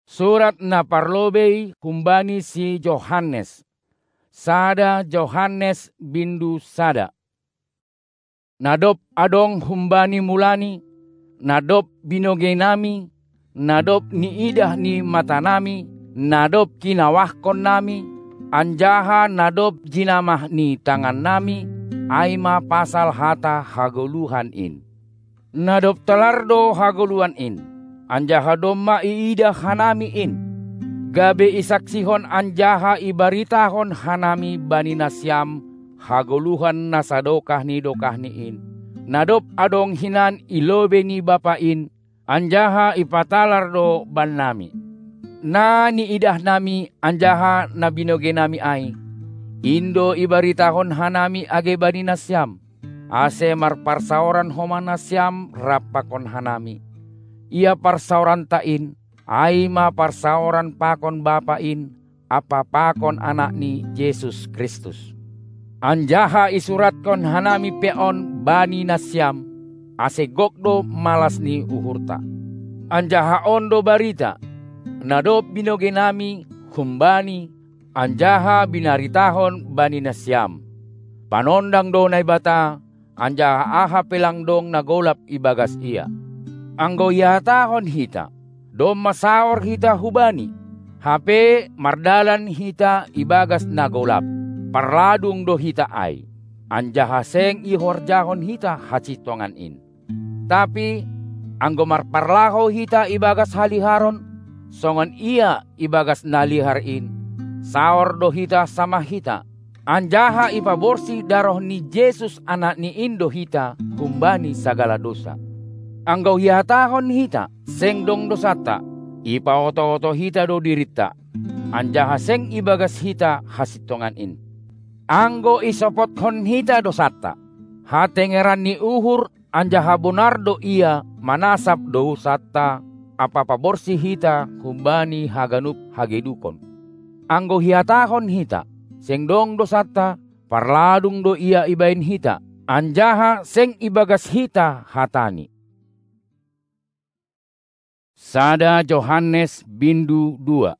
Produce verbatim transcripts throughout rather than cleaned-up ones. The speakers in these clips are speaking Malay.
Surat na parlobei kumbani si Yohanes. Sada Yohanes bindu sada. Nadop adong humbani mulani, nadop binoge nami, nadop ni idah ni mata nami, nadop kinawahkon nami, anjaha nadop jinamah ni tangan nami, aima pasal hata hagoluhan in. Nadop telardo hagoluhan in, anjaha domma iidah hanami in. Gabe isaksihon anjaha ibaritahon hanami bani nasyam, hagoluhan nasadokah ni dokah ni in. Nadop adong hinan ilobe ni bapain, anjaha ipatalardo ban nami. Na ni idah nami anjaha nabinoge nami ay. Indo ibaritahon hanami age bani nasyam. Ase marparsaoran homa nasyam rapakon hanami. Ia parsauran tain, ay ma parsauran pakon bapain, apa pakon anak ni Yesus Kristus. Anjaha isuratkon hanami peon bani nasyam, ase gokdo malas ni uhurta. Anjaha ondo barita, nadop binoge nami humbani, anjaha binaritahon bani nasyam. Panondang do na ibata, anjaha aha pelang dong nagolap ibagas ia. Anggo ihatahon hita, do masaor hita hubani, hape mardalan hita ibagas nagolap, parladung do hita ay, anjaha seng ihorjahon hita hacitongan in. Tapi anggo marparlaho hita ibagas haliharon, songon ia ibagas nalihar in, saor do hita sama hita, anjaha ipaborsi daroh ni Yesus anak ni indo hita kumbani sagala dosa. Anggo hihatahon hita seng dong dosata, ipaoto-oto hita do dirita, anjaha seng ibagas hita hasitongan in. Anggo isopothon hita dosata, hatengeran ni uhur anjaha bonardo ia manasap dosata, apa paborsi hita kumbani haganup hagedukon. Anggo hihatahon hita seng dong dosata, parladung do ia ibain hita, anjaha seng ibagas hita hatani. Sada Yohanes bindu dua.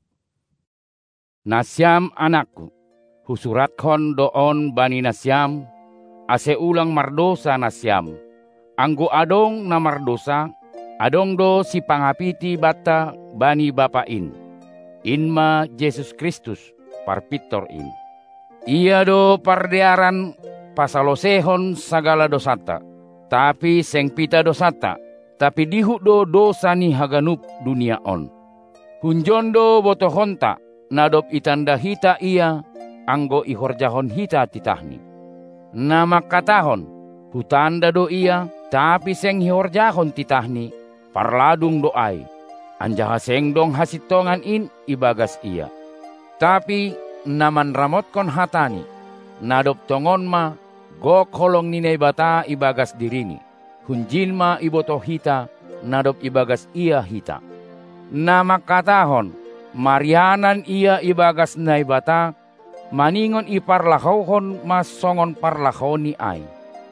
Nasyam anakku, husuratkon doon bani nasyam, ase ulang mardosa nasyam. Anggo adong na mardosa, adong do si pangapiti bata bani bapain. Inma Yesus Kristus parpitor in. Ia do pardearan pasalosehon sagala dosata, tapi seng pita dosata, tapi dihuk do dosa ni haganup dunia on. Hunjondo botohonta, nadop itanda hita ia, anggo ihorjahon hita titahni. Nama katahon, hutanda do ia, tapi seng ihorjahon titahni, parladung do ay, anjaha seng dong hasitongan in ibagas ia. Tapi naman ramotkon hatani, nadop tongon ma, gok holong ninay bata ibagas dirini. Hunjin ma iboto hita, nadop ibagas ia hita. Nama katahon, marianan ia ibagas naibata, maningon iparlahohon mas songon parlahoni ay.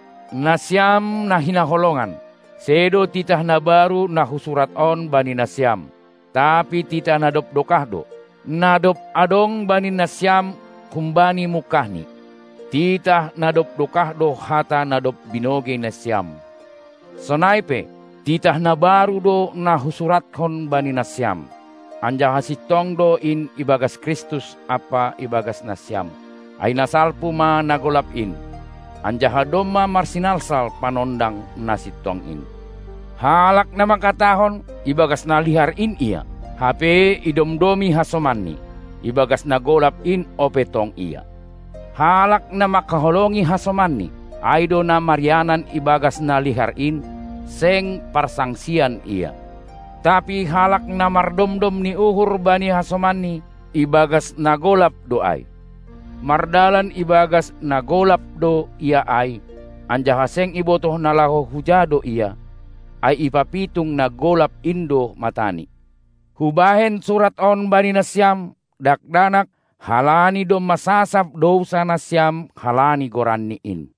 Nasyam na hinaholongan, sedo titah na baru na husurat on bani nasyam, tapi titah nadop dokahdo, nadop adong bani nasyam kumbani mukahni, titah nadop dokahdo hata nadop binoge nasyam. Sonaipe, titah na baru do na husuratkon bani nasyam, anjaha sitong do in ibagas Kristus apa ibagas nasyam, ay nasalpu ma nagolap in, anjaha doma marsinalsal panondang nasitong in. Halak na makatahon ibagas nalihar in ia, hape idomdomi hasomanni, ibagas nagolap in opetong ia. Halak na makaholongi hasomanni, aido na marianan ibagas nalihar in, seng parsangsian ia. Tapi halak na mardomdom ni uhur bani hasomanni, ibagas nagolap do ay. Mardalan ibagas nagolap do ia ay, anjaha seng ibotoh nalaho hujado ia, ay ipapitung nagolap indo matani. Hubahen surat on bani nasyam, dakdanak halani do masasap dosa nasyam halani goranni in.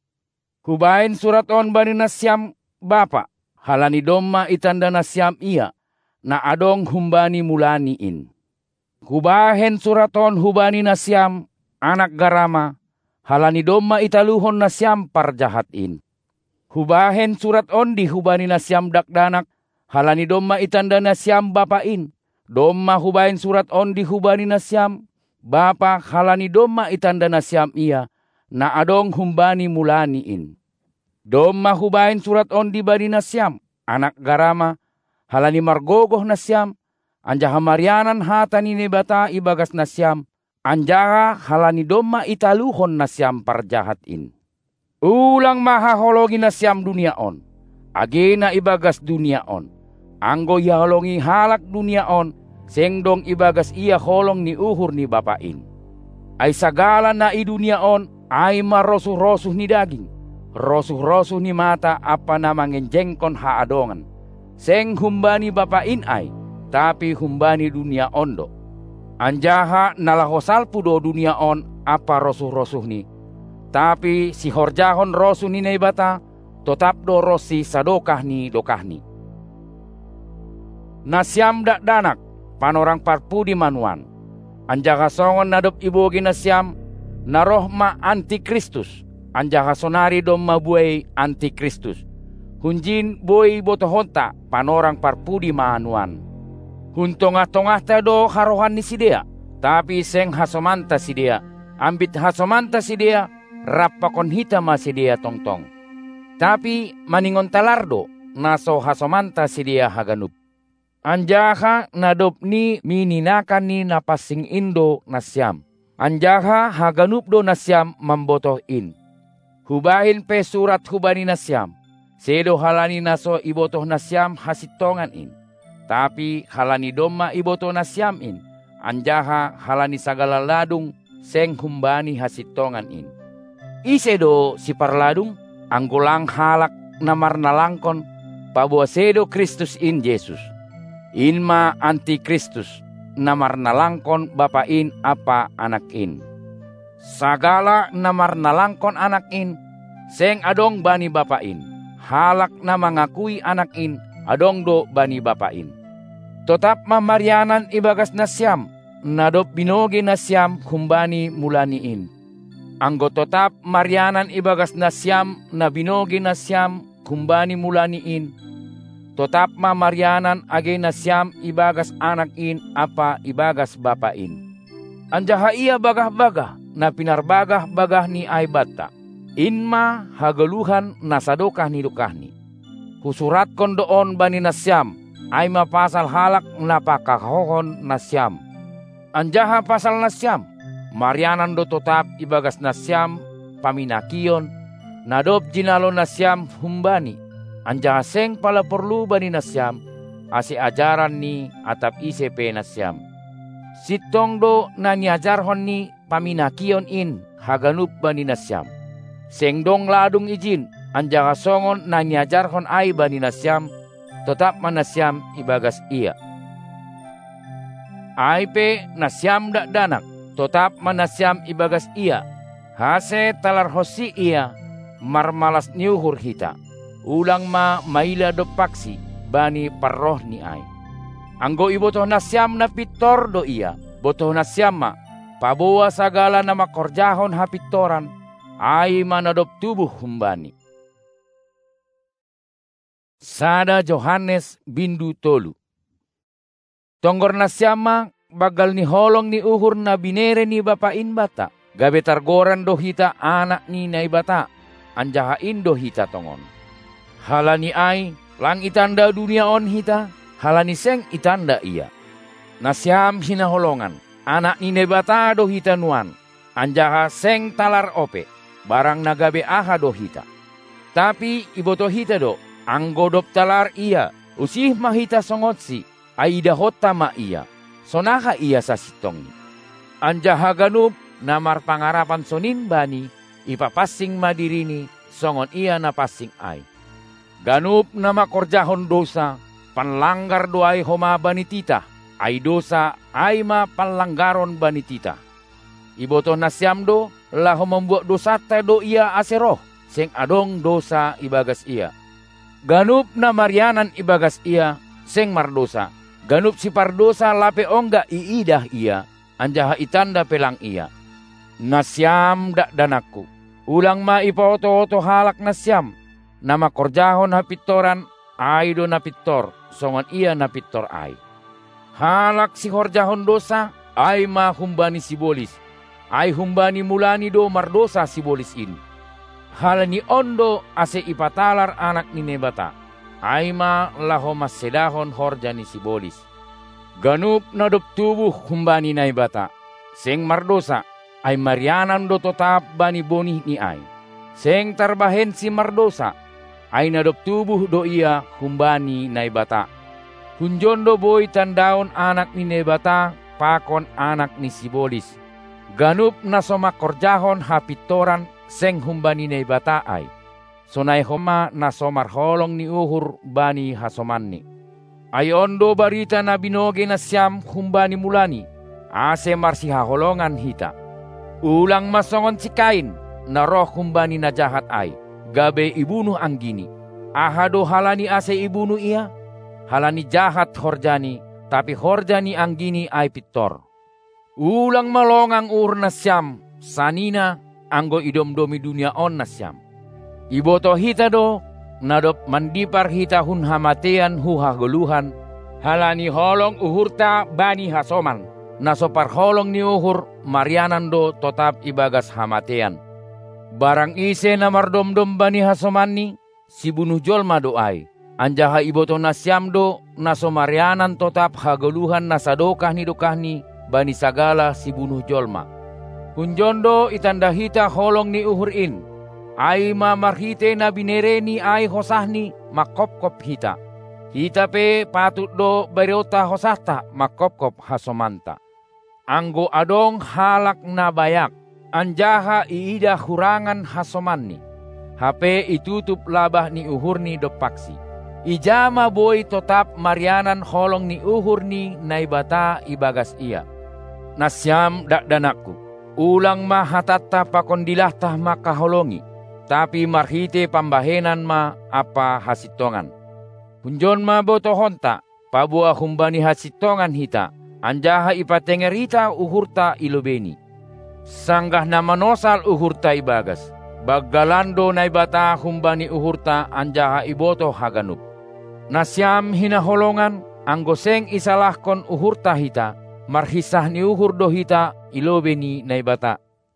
Hubahen surat on bani nasyam, bapa, halani domma itanda nasyam ia, na adong humbani mulaniin. Hubahen suraton hubani na siyam anak garama, halani domma italuhon na siyam parjahatin. Hubahen surat on di hubani na siyam dakdanak, halani domma itanda na siyam bapain. Domma hubahen surat on di hubani na siyam bapa, halani domma itanda na siyam iya, na adong humbani mulaniin. Domma hubahen surat on di bani na siyam anak garama, halani margogoh na siyam, anjaha marianan hatani nebata ibagas na siyam, anjaha halani domma italuhon na siyam parjahatin. Ulang mahahologi na siyam dunia on, agena ibagas dunia on, anggo ihalongi halak dunia on, sengdong ibagas ia holong ni uhur ni bapain. Ay sagala na i dunia on, ay marosuh-rosuh ni daging, rosuh-rosuh ni mata apa na mangenjengkon haadongan. Seng humbani bapain ay, tapi humbani dunia ondo. Anjaha nalahosal pudo dunia on apa rosuh-rosuh ni. Tapi si horjahon rosuh ni naibata, tetap do rosi sadokah ni dokah ni. Nasyam dak danak, panorang parpudi manuan. Anjaha songon nadop ibogi nasyam, naroh ma antikristus. Anjaha sonari dom mabuay antikristus. Hunjin boy botohonta, panorang parpudi manuan. Hun tongah-tongah tado harohan ni sidea, tapi seng hasomanta sidea. Ambit hasomanta sidea, rapakon hita ma sidea tongtong. Tapi maningon talardo, naso hasomanta sidea haganup. Anjaha nadop ni mininakan ni napasing indo nasyam. Anjaha haganup do nasyam mambotoh in. Hubahin pe surat hubani nasyam. Sedo halani naso ibotoh nasyam hasitongan in. Tapi halani domma iboto nasyam in, anjaha halani sagala ladung seng humbani hasitongan in. Isedo si parladung, anggolang halak namar nalangkon, pabuah sedo Kristus in Yesus. Inma antikristus, namar nalangkon bapain apa anak in. Sagala namar nalangkon anak in, seng adong bani bapain. Halak na mangakui anak in, adong do bani bapain. Tetap mamarianan ibagas nasyam, nadop binogi nasyam humbani mulaniin. Anggo tetap marianan ibagas nasyam na binogi nasyam humbani mulaniin. Tetap mamarianan age nasyam ibagas anakin apa ibagas bapain. Anjaha ia bagah-bagah na pinarbagah-bagah ni aibata. Inma hagaluhan nasadokah ni dokahni. Husurat kondoon bani nasyam. Ay mapasal halak napakahohon nasyam. Anjaha pasal nasyam, marianan do tetap ibagas nasyam paminakion, nadop jinalo nasyam humbani. Anjaha seng pala perlu bani nasyam, asi ajaran ni atap isepe nasyam. Sitong do na niajarhon ni paminakion in haganup bani nasyam. Seng dong ladung izin, anjaha songon na niajarhon ay bani nasyam, tetap manasyam ibagas ia. Aipe nasyam dak danak, tetap manasyam ibagas ia. Hase talar hosi ia, marmalas niuhur hita. Ulang ma maila do paksi, bani parroh ni ai. Anggo ibotoh nasyam na pitor do ia, botoh nasyam ma, pabawa sagala nama korjahon hapitoran, ai manadop tubuh humbani. Sada Yohanes bindu tolu. Tonggor nasyama bagal ni holong ni uhur na binere ni bapain bata. Gabe targoran do hita anak ni naibata. Anjaha indo hita tongon. Halani ay lang itanda dunia on hita. Halani seng itanda ia. Nasyam hinaholongan. Anak ni naibata do hita nuan. Anjaha seng talar ope. Barang nagabe aha do hita. Tapi iboto hita do. Anggodop talar ia, usih mahita songotsi, aida hota ma ia, sonaha ia sa sitong. Anjaha ganup, namar pangarapan sonin bani, ipapasing madirini, songon ia napasing ay. Ganup nama korjahon dosa, panlanggar doay homa bani tita, ay dosa ay ma panlanggaron bani tita. Iboto nasyam do, laho membuat dosa do ia aseroh, seng adong dosa ibagas ia. Ganup na marianan ibagas ia, seng mardosa, Ganup si pardosa lape ongga iidah ia, anjaha itanda pelang ia. Nasyam dak danaku, ulang ma ipaoto-oto halak nasyam, nama korjahon hapitoran, aido napitor, songon ia napitor ai. Halak si horjahon dosa, ai ma humbani sibolis, ai humbani mulani do mardosa sibolis ini. Halani ondo ase ipatalar anak ni nebata, ai ma laho mas sedahon horjani sibolis. Ganup nadop tubuh humbani naibata, seng mardosa, ay marianan do totap bani bonih ni ay. Seng tarbahen si mardosa, ay nadop tubuh do ia humbani naibata. Hunjon do boy tandaon anak ni nebata, pakon anak ni sibolis. Ganup na somak korjahon hapitoran, seng humbani naibata ay. Sonay homa na somar holong ni uhur bani hasomanni. Ayon do barita na binoge na siyam humbani mulani, ase marsi haholongan hita. Ulang masongon si Kain, na roh humbani na jahat ay, gabe ibunuh ang gini. Ahado halani ase ibunuh ia, halani jahat horjani, tapi horjani ang gini ay pitor. Ulang malongang ur na siyam, sanina, anggo idomdomi dunia on na siyam. Iboto hita do, nadop mandipar hita hun hamatean hu haguluhan, halani holong uhurta bani hasoman. Nasopar holong ni uhur marianan do totap ibagas hamatean. Barang ise na mardomdom bani hasomanni, si bunuh jolma do ay. Anjaha iboto nasyam do, naso marianan totap haguluhan nasadokah ni dokah ni, bani sagala si bunuh jolma. Hunjondo itanda hita holong ni uhur in, ay mamarhite na binereni ay hosahni makopkop hita. Hita pe patut do berota hosahta makopkop hasomanta. Anggo adong halak na bayak, anjaha iida hurangan hasomanni. Hape itutup labah ni uhurni do paksi. Ijama boy totap marianan holong ni uhurni naibata ibagas ia. Nasyam dak danakku, ulang ma hatatta pakondilah tah makaholongi, tapi marhite pambahenan ma apa hasitongan. Hunjon ma botohonta, pabua humbani hasitongan hita, anjaha ipatengerita uhurta ilobeni. Sanggah na manosal uhurta ibagas, baggalando naibata humbani uhurta anjaha iboto haganup. Nasyam hinaholongan, anggoseng isalahkon uhurta hita, marhisah ni uhur do hita ilobeni naibata.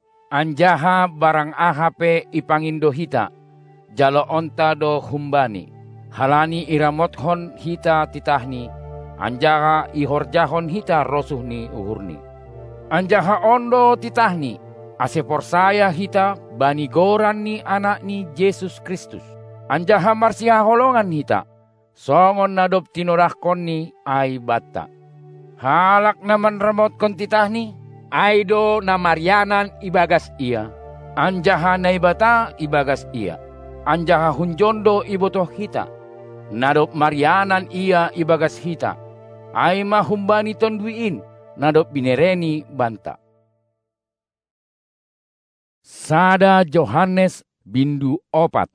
Anjaha barang ahape ipangindo hita, jalo onta do humbani, halani iramothon hita titahni, anjaha ihorjahon hita rosuhni uhurni. Anjaha ondo titahni, ase porsaya hita bani goran ni anak ni Yesus Kristus. Anjaha marsiha holongan hita, songon nadop tinorahkon ni ay bata. Halak naman ramot kon titahni, aido na marianan ibagas ia, anjaha naibata ibagas ia, anjaha hunjondo ibotoh hita, nadop marianan ia ibagas hita, ay mahumbani tonduin, nadop binereni banta. Sada Yohanes bindu opat.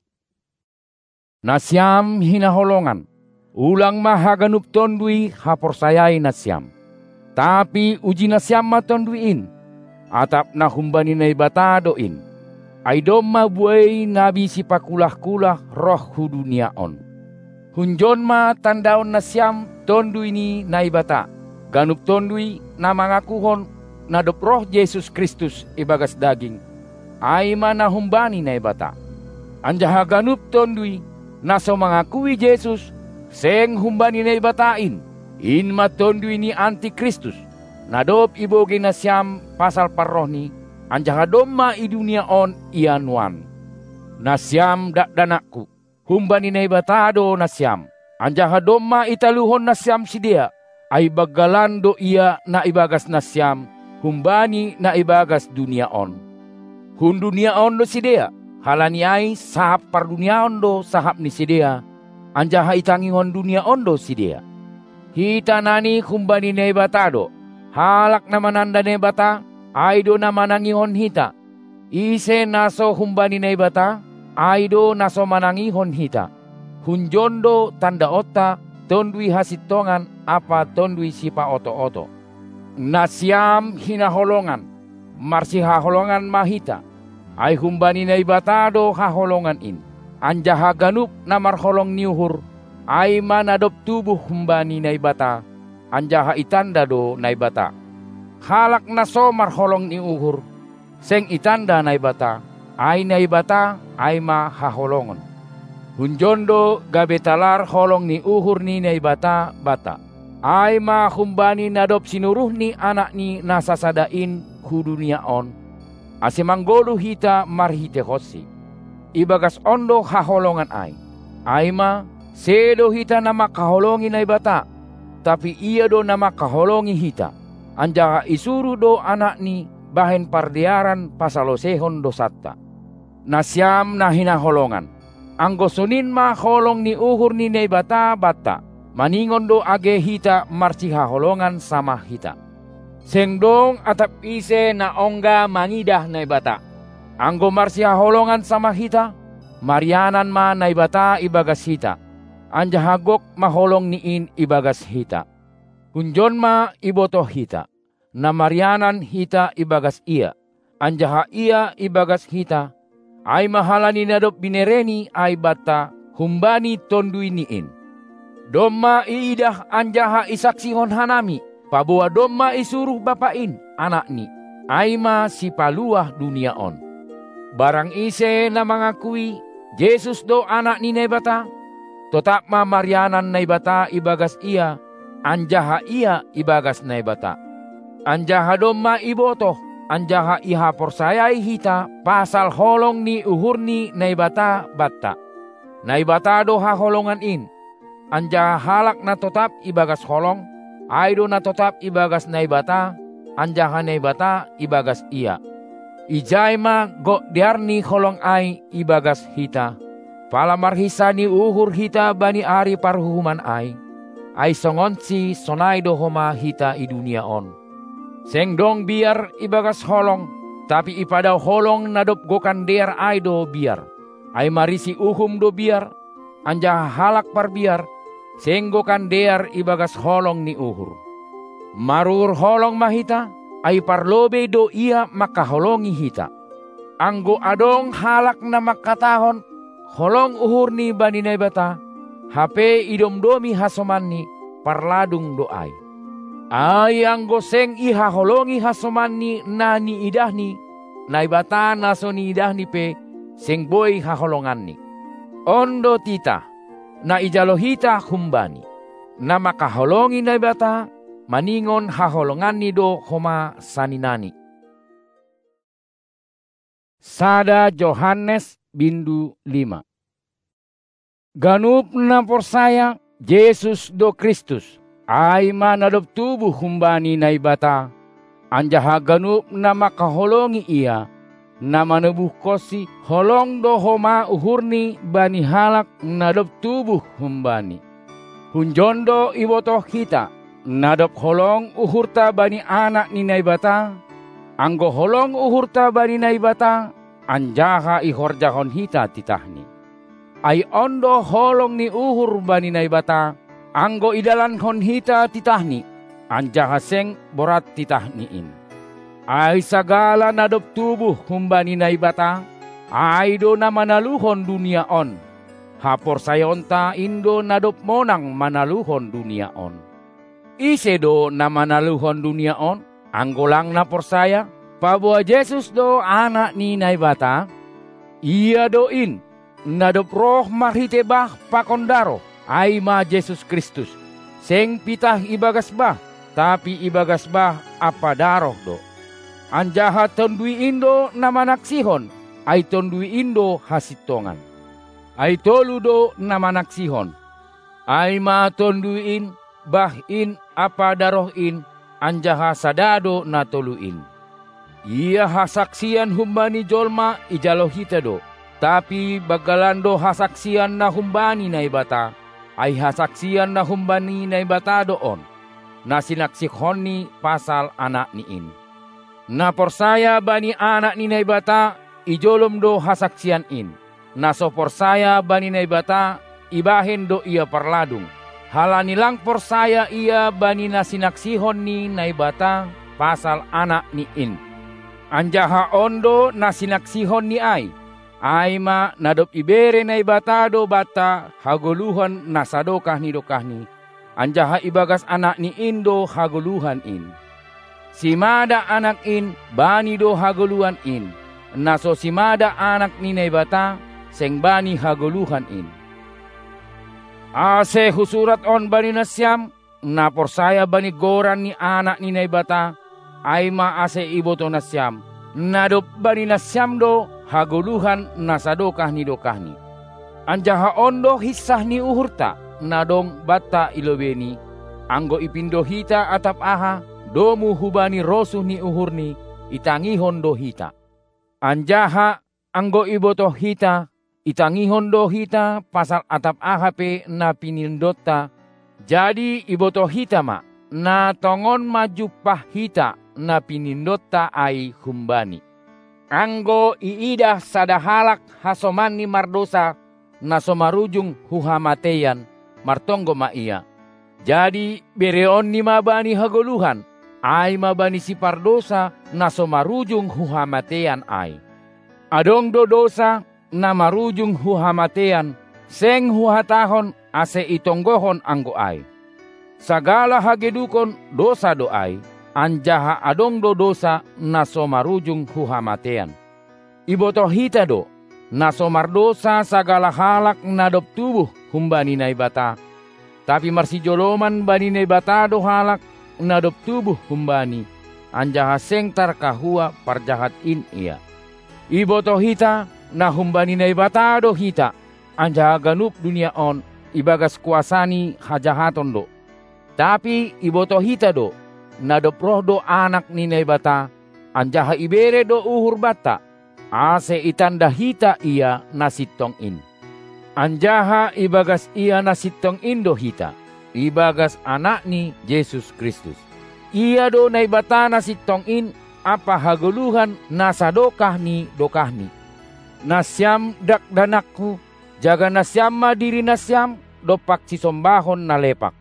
Nasyam hinaholongan, ulang mahaganup tondui haporsayai nasyam. Tapi uji nasyam matonduin, atap na humbani naibata doin. Aidom mabuay nabi si pakulah-kulah roh hu dunia on. Hunjon ma tandaon nasyam tondui ni naibata. Ganup tondui na mangakuhon nadop roh Yesus Kristus ibagas daging. Ay mana humbani naibata. Anjaha ganup tondui naso mangakui Yesus seng humbani naibatain. In matondui ni antikristus, nadop iboge nasyam pasal parroh ni, anjaha domma i dunia on ianuan. Nasyam dak danakku, humbani naibatado nasyam, anjaha domma italuhon nasyam sidia, ay baggalando ia na ibagas nasyam, humbani na ibagas dunia on. Hun dunia on do sidia, halani ay sahap par dunia on do sahap ni sidia, anjaha itangihon dunia on do sidia. Hita nani humbani nebatado, halak na mananda nebata, aido na manangihon hita. Ise naso humbani nebata, aido naso manangihon hita. Hunjondo tanda otta, tondui hasitongan apa tondui sipa oto-oto. Nasiam hinaholongan, marsi haholongan mahita, ay humbani na ibatado haholongan in. Anjaha ganup na marholong niuhur, ay manadop tubuh humbani na ibata, anjaha itanda do na ibata. Halak na so marholong niuhur, seng itanda na ibata, ay na ibata ay mahaholongon. Hunjondo gabetalar holong ni uhur ni na ibata bata, ay mahumbani nadop sinuruh ni anak ni nasasadain hudunia on. Asimanggolo hita marhite hosi. Ibagas ondo haholongan ay. Ay ma, sedo hita na makaholongi na ibata, tapi iya do na makaholongi hita. Anja isuru do anak ni bahen pardiaran pasalosehon dosatta. Nasyam na hinaholongan. Anggo sunin ma holong ni uhur ni na ibata bata. Maningon do age hita marci haholongan sama hita. Sengdong atap ise na ongga mangidah na ibata. Anggo marsia holongan sama hita, marianan ma na ibata ibagas hita. Anja hagok maholong niin ibagas hita. Kunjon ma iboto hita, na marianan hita ibagas ia. Anja ha ia ibagas hita, ay mahalani nadop binereni ay bata humbani tondui niin. Domma iidah anja ha isaksihon hanami, pabuwa domma isuruh bapain anak ni, ay ma sipaluah dunia on. Barang ise na mangakui Jesus do anak ni naibata, tetap ma marianan naibata ibagas ia, anjaha ia ibagas naibata. Anjaha domma ibotoh, anjaha iha porsayai hita pasal holong ni uhur ni naibata bata. Naibata do ha holongan in, anjaha halak na tetap ibagas holong, aido na tetap ibagas naibata, anjaha naibata ibagas ia. Ijay ma go diarni holong ay ibagas hita. Pala marhisa ni uhur hita bani ari parhuhuman ay. Ay songonsi sonay do homa hita i dunia on. Sengdong biar ibagas holong, tapi ipadaw holong nadop gokan dear ay do biar. Ay marisi uhum do biar, anja halak par biar, senggokan dear ibagas holong ni uhur. Marur holong mahita, ay parlobe do ia makaholongi hita. Anggo adong halak na makatahon, holong uhur ni bani naibata, hape idomdomi hasoman ni parladung doay. Ay anggo seng iha holongi hasoman ni nani idah ni, naibata naso ni idah ni pe, seng boy haholongan ni. Ondo tita, na ijalo hita humbani, na makaholongi naibata, maningon haholongan ni do homa saninani. Sada Yohanes bindu lima. Ganup na porsaya Jesus do Kristus, ay manadop tubuh humbani na ibata, anjaha ganup na makaholongi ia, na manubuh kosi holong do homa uhurni bani halak nadop tubuh humbani. Hunjondo ibotoh kita, nadop holong uhurta bani anak ni naibata, anggo holong uhurta bani naibata, anjaha ihorjahon hita titahni. Ay ondo holong ni uhur bani naibata, anggo idalan hon hita titahni, anjaha seng borat titahniin. Ay sagala nadop tubuh humbani naibata, ay do na manaluhon dunia on. Hapor sayonta indo nadop monang manaluhon dunia on. Ise do na manaluhon dunia on, anggolang na porsaya, pabuwa Jesus do anak ni naibata, iya doin, nadop roh mahitebah pakondaro, ay ma Jesus Kristus, seng pitah ibagas bah, tapi ibagas bah apa daroh do. Anjaha tondui indo na manaksihon, ay tondui indo hasitongan. Ay tolu do na manaksihon, ay ma tonduin, bahin apa darohin, anjaha sadado na toluin. Ia hasaksian humbani jolma ijalo hita do, tapi bagalando hasaksian na humbani na ibata, ay hasaksian na humbani na ibata doon, na sinaksikhon pasal anak niin. Na porsaya bani anak ni na ibata, ijolom do hasaksian in. Na so porsaya bani na ibata, ibahin do ia parladung. halani lang porsaya ia bani nasinaksihon ni naibata pasal anak ni in. Anjaha ondo nasinaksihon ni ay, ay ma nadop ibere naibata do bata hagoluhan nasadokah ni dokah ni. Anjaha ibagas anak ni in do hagoluhan in. Simada anak in bani do hagoluhan in. Naso simada anak ni naibata seng bani hagoluhan in. Ase husurat on bani nasyam, na porsaya bani goran ni anak ni naibata, ay ma ase iboto nasyam, nadop bani nasyam do haguluhan nasadokah ni dokah ni. Anjaha ondo hisah ni uhurta, nadong bata ilobeni, anggo ipindo hita atap aha, domu hubani rosuh ni uhur ni, itangihon do hita. Anjaha anggo iboto hita, itangihon do hita pasal atap ahape na pinindota. Jadi iboto hita ma na tongon maju pah hita na pinindota ay humbani. Anggo iidah sadahalak hasoman ni mardosa na somarujung huhamateyan martonggo ma iya. Jadi bereon ni mabani hagoluhan ay mabani si pardosa na somarujung huhamateyan ay. Adong do dosa na marujung huhamatean, seng huhatahon ase itonggohon anggo ay. Sagala hagedukon dosa do ay, anjaha adong do dosa na somarujung huhamatean. Iboto hita do, na somardosa sagala halak nadop tubuh humbani naibata. Tapi marsijoloman bani naibata do halak nadop tubuh humbani, anjaha seng tarkahua parjahat in iya. Iboto hita, na humbani naibata do hita, anja ganup dunia on, ibagas kuasani hajahaton do. Tapi iboto hita do, na do proh do anak ni naibata, anjaha ibere do uhur bata, ase itanda hita ia nasitong in. Anjaha ibagas ia nasitong in do hita, ibagas anak ni Yesus Kristus. Ia do naibata nasitong in, apa haguluhan nasadokah ni dokah ni. Nasyam dak danakku, jaga nasyam ma diri nasyam, dopak si sombahon na lepak.